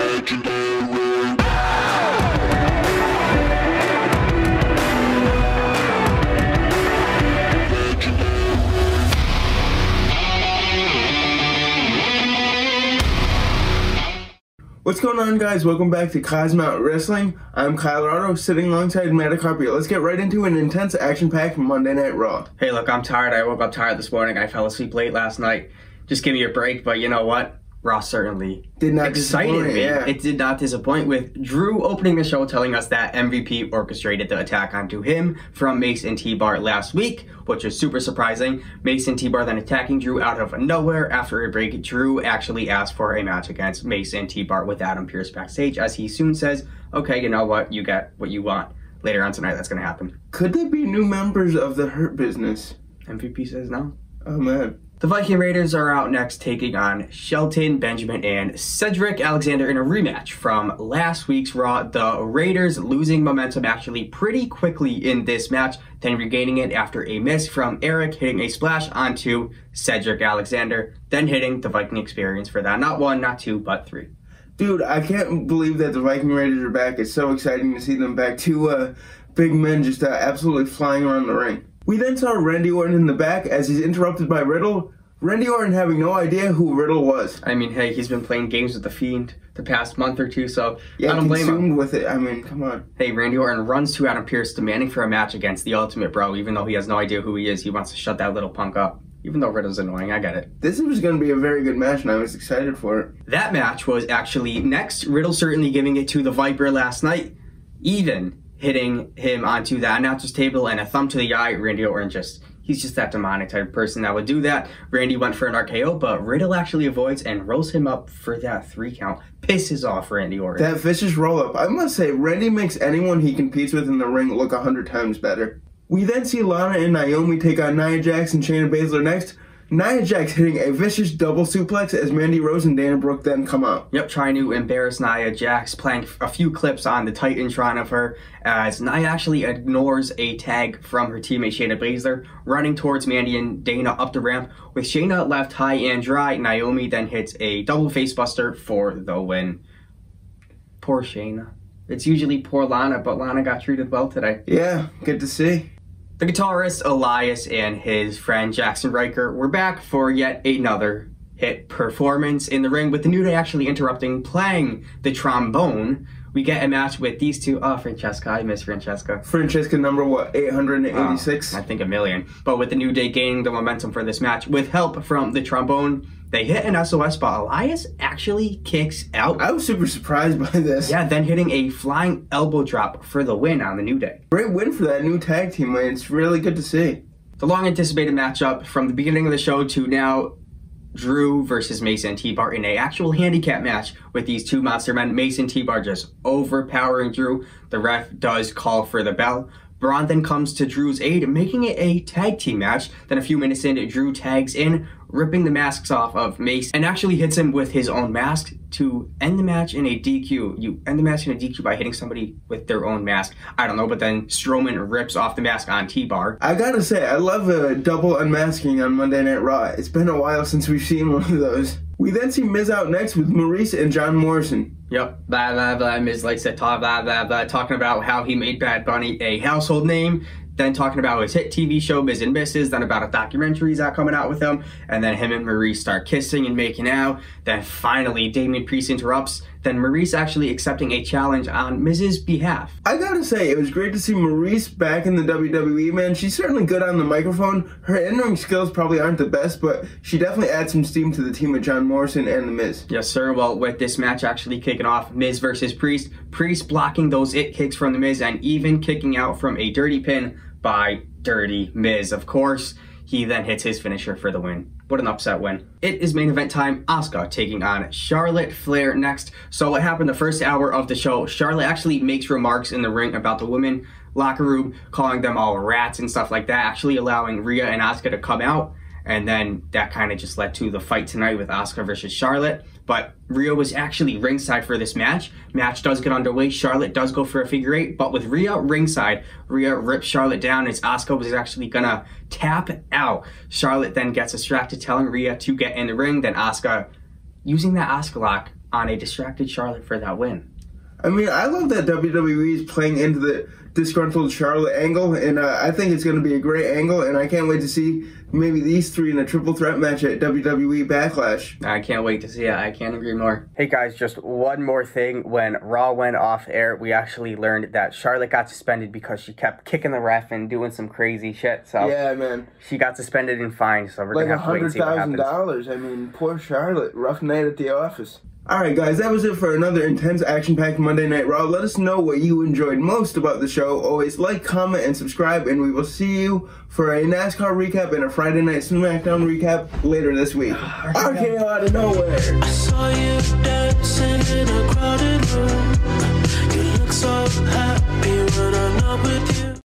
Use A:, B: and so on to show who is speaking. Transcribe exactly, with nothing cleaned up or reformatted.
A: What's going on, guys? Welcome back to Cosmount Wrestling. I'm Kyle Rado, sitting alongside Matt Carpio. Let's get right into an intense action-packed Monday Night Raw.
B: Hey, look, I'm tired. I woke up tired this morning. I fell asleep late last night. Just give me a break, but you know what? Raw certainly
A: did not
B: excited me.
A: Yeah.
B: It did not disappoint, with Drew opening the show telling us that M V P orchestrated the attack onto him from Mace and T-Bar last week, which is super surprising. Mace and T-Bar then attacking Drew out of nowhere. After a break, Drew actually asked for a match against Mace and T-Bar with Adam Pearce backstage, as he soon says, okay, you know what? You get what you want. Later on tonight, that's going to happen.
A: Could they be new members of the Hurt Business?
B: M V P says no.
A: Oh, man.
B: The Viking Raiders are out next, taking on Shelton Benjamin and Cedric Alexander in a rematch from last week's Raw. The Raiders losing momentum actually pretty quickly in this match, then regaining it after a miss from Eric, hitting a splash onto Cedric Alexander, then hitting the Viking Experience for that. Not one, not two, but three.
A: Dude, I can't believe that the Viking Raiders are back. It's so exciting to see them back. Two uh, big men just uh, absolutely flying around the ring. We then saw Randy Orton in the back as he's interrupted by Riddle. Randy Orton having no idea who Riddle was.
B: I mean, hey, he's been playing games with The Fiend the past month or two, so
A: yeah,
B: I don't blame him.
A: with it. I mean, come on.
B: Hey, Randy Orton runs to Adam Pearce demanding for a match against the Ultimate Bro, even though he has no idea who he is. He wants to shut that little punk up. Even though Riddle's annoying, I get it.
A: This was going to be a very good match, and I was excited for it.
B: That match was actually next. Riddle certainly giving it to the Viper last night, even hitting him onto the announcer's table and a thumb to the eye. Randy Orton just... He's just that demonic type of person that would do that. Randy went for an R K O, but Riddle actually avoids and rolls him up for that three count. Pisses off Randy Orton.
A: That vicious roll up. I must say, Randy makes anyone he competes with in the ring look a hundred times better. We then see Lana and Naomi take on Nia Jax and Shayna Baszler next. Nia Jax hitting a vicious double suplex as Mandy Rose and Dana Brooke then come out.
B: Yep, trying to embarrass Nia Jax, playing a few clips on the Titantron of her, as Nia actually ignores a tag from her teammate Shayna Baszler, running towards Mandy and Dana up the ramp. With Shayna left high and dry, Naomi then hits a double facebuster for the win. Poor Shayna. It's usually poor Lana, but Lana got treated well today.
A: Yeah, good to see.
B: The guitarist Elias and his friend Jackson Riker were back for yet another hit performance in the ring, with the New Day actually interrupting, playing the trombone. We get a match with these two. Oh, Francesca. I miss Francesca.
A: Francesca number, what, eight hundred eighty-six?
B: Oh, I think a million. But with the New Day gaining the momentum for this match, with help from the trombone, they hit an S O S, but Elias actually kicks out.
A: I was super surprised by this.
B: Yeah, then hitting a flying elbow drop for the win on the New Day.
A: Great win for that new tag team, man. It's really good to see.
B: The long-anticipated matchup from the beginning of the show to now, Drew versus Mace and T-Bar in a actual handicap match with these two monster men. Mace and T-Bar just overpowering Drew. The ref does call for the bell. Braun then comes to Drew's aid, making it a tag team match. Then a few minutes in, Drew tags in, ripping the masks off of Mace, and actually hits him with his own mask to end the match in a D Q. You end the match in a D Q by hitting somebody with their own mask. I don't know, but then Strowman rips off the mask on T-Bar.
A: I gotta say, I love a double unmasking on Monday Night Raw. It's been a while since we've seen one of those. We then see Miz out next with Maurice and John Morrison.
B: Yep, blah, blah, blah. Miz likes to talk, blah, blah, blah, talking about how he made Bad Bunny a household name. Then talking about his hit T V show, Miz and Missus, then about a documentary he's got coming out with him, and then him and Maurice start kissing and making out. Then finally, Damian Priest interrupts, then Maurice actually accepting a challenge on Miz's behalf.
A: I gotta say, it was great to see Maurice back in the W W E, man. She's certainly good on the microphone. Her in-ring skills probably aren't the best, but she definitely adds some steam to the team with John Morrison and The Miz.
B: Yes, sir. Well, with this match actually kicking off, Miz versus Priest, Priest blocking those it kicks from The Miz and even kicking out from a dirty pin by Dirty Miz. Of course, he then hits his finisher for the win. What an upset win. It is main event time. Asuka taking on Charlotte Flair next. So what happened the first hour of the show, Charlotte actually makes remarks in the ring about the women locker room, calling them all rats and stuff like that, actually allowing Rhea and Asuka to come out. And then that kind of just led to the fight tonight with Asuka versus Charlotte. But Rhea was actually ringside for this match. Match does get underway. Charlotte does go for a figure eight. But with Rhea ringside, Rhea rips Charlotte down as Asuka was actually going to tap out. Charlotte then gets distracted, telling Rhea to get in the ring. Then Asuka, using that Asuka lock on a distracted Charlotte for that win.
A: I mean, I love that W W E is playing into the disgruntled Charlotte angle, and uh, I think it's going to be a great angle, and I can't wait to see maybe these three in a triple threat match at W W E Backlash.
B: I can't wait to see it. I can't agree more. Hey guys, just one more thing. When Raw went off air, we actually learned that Charlotte got suspended because she kept kicking the ref and doing some crazy shit. So
A: yeah, man.
B: She got suspended and fined, so we're
A: like
B: going to have to wait and see what happens.
A: one hundred thousand dollars. I mean, poor Charlotte. Rough night at the office. Alright guys, that was it for another intense action-packed Monday Night Raw. Let us know what you enjoyed most about the show. Always like, comment, and subscribe, and we will see you for a NASCAR recap and a Friday Night SmackDown recap later this week. R K O out of nowhere.
C: I saw you dancing in a crowded room. You look so happy when I'm not with you.